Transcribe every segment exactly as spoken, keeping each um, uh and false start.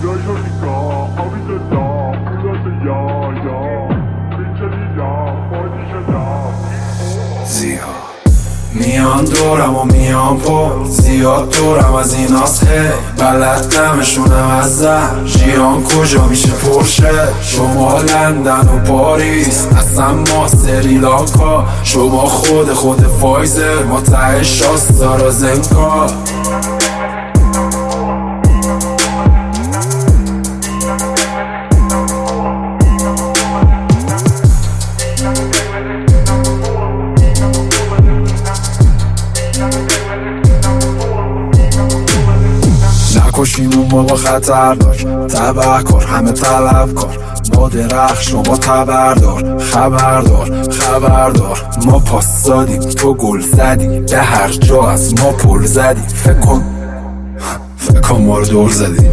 زیاد میان دورم و میان پر زیاد دورم از این هاست هی بلد نمشونم از زهر ژیان کجا میشه پرشه شما لندن و پاریس اصلا ما سریلانکا شما خود خود فایزر ما ته شاستار و زنکا نکشیمون بابا خطردار تبهکار همه طلبکار ما درخش شما تبردار خبردار خبردار ما پاس دادیم تو گل زدی به هر جا از ما پل زدی فکر کن فکر کن ما رو دور زدی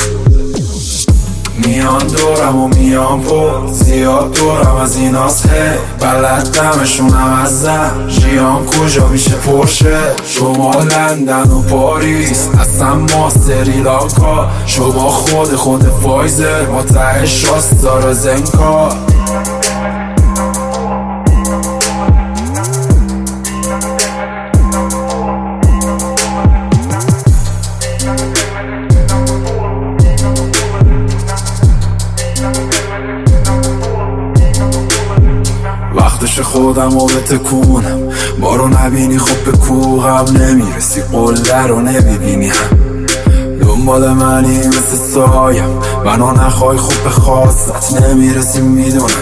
میان دورم و میان پر زیاد دورم از این هاست هی بلد دمشونم از زهر ژیان کجا میشه پرشه شما لندن و پاریس اصلا ما سریلانکا شما خود خود فایزر ما ته شاستار و زنکا وقتش خودم رو بتکونم ما رو نبینی خب به کوغم نمیرسی قله رو نمیبینی هم دنبال منی مثل سایم منو نخوای خوب به خواستت نمیرسی میدونم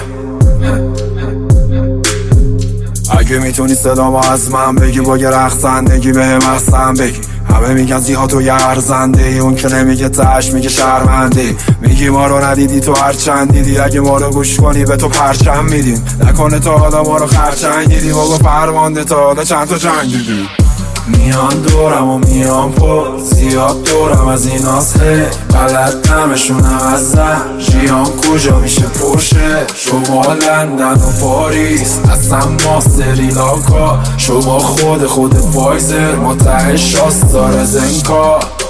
اگه میتونی صدامو از من بگی با یه رخصندگی به هم احسن بگی همه میگن زیاد تو یه ارزنده ای اون که نمیگه تش میگه شرمنده ای میگی ما رو ندیدی تو هر چند دیدی اگه ما رو گوش کنی به تو پرچم میدیم نکنه تا حالا ما رو خرچنگ دیدیم و فرمانده تا حالا چند تا جنگ دیدیم میان دورم و میان پر زیاد دورم از این هاست هی بلد نمشونم از زهر ژیان کجا میشه پرشه شما لندن و پاریس اصلا ما سریلانکا شما خود خود فایزر ما ته شاستار زنکا